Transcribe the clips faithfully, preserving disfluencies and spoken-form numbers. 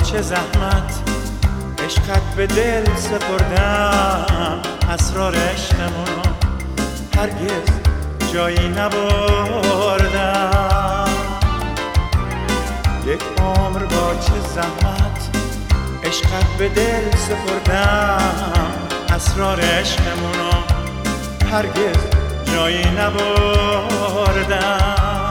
چه زحمت عشقت به دل سپردم، اسرار عشقمونو هرگز جایی نبردم. یک عمر با چه زحمت عشقت به دل سپردم، اسرار عشقمونو هرگز جایی نبردم.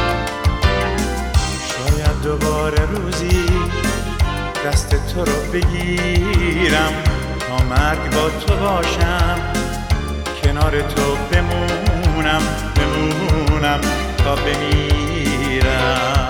شاید دوباره روزی دست تو رو بگیرم، تا مرگ با تو باشم، کنار تو بمونم بمونم تا بمیرم.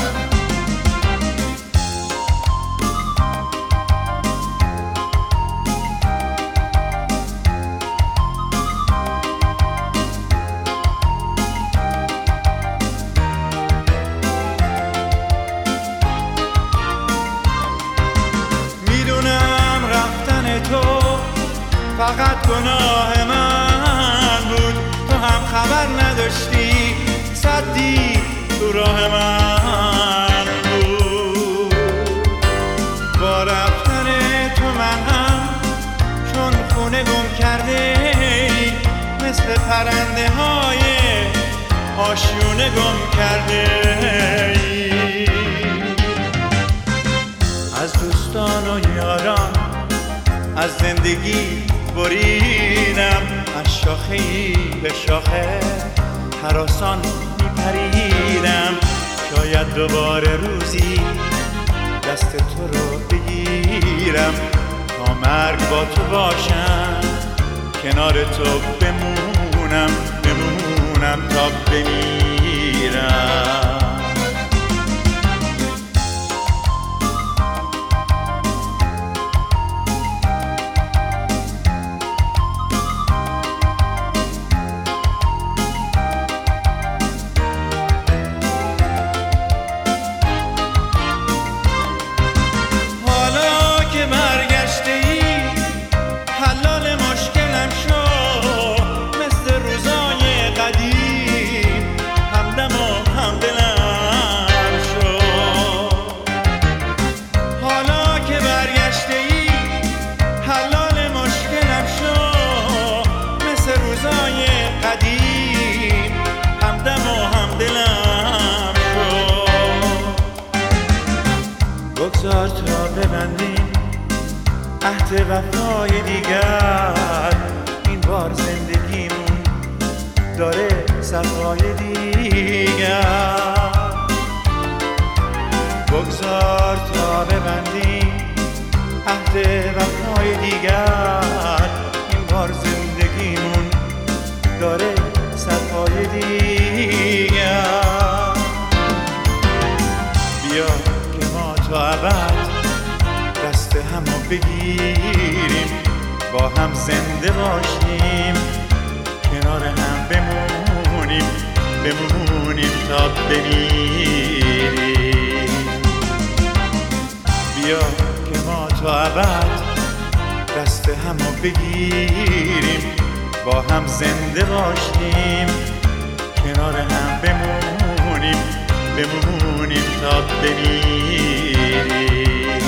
فقط گناه من بود، تو هم خبر نداشتی، صدی تو راه من بود. با رفتن تو من هم چون خونه گم کرده، مثل پرنده های آشیونه گم کرده. از دوستان و یاران از زندگی بریدم، از شاخه ای به شاخه هراسان میپریدم. شاید دوباره روزی دست تو رو بگیرم، تا مرگ با تو باشم، کنار تو بمونم بمونم تا بمیرم. بگذار تا ببندیم عهد وفای دیگر، این بار زندگیمون داره صفای دیگر. بگذار تا ببندیم عهد وفای دیگر، این بار زندگیمون داره صفای دیگر. بیا تا ابد دست همو بگیریم، با هم زنده باشیم، کنار هم بمونیم بمونیم تا بمیریم. بیا که ما تا ابد دست همو بگیریم، با هم زنده باشیم، کنار هم بمونیم بمونیم تا بمیریم.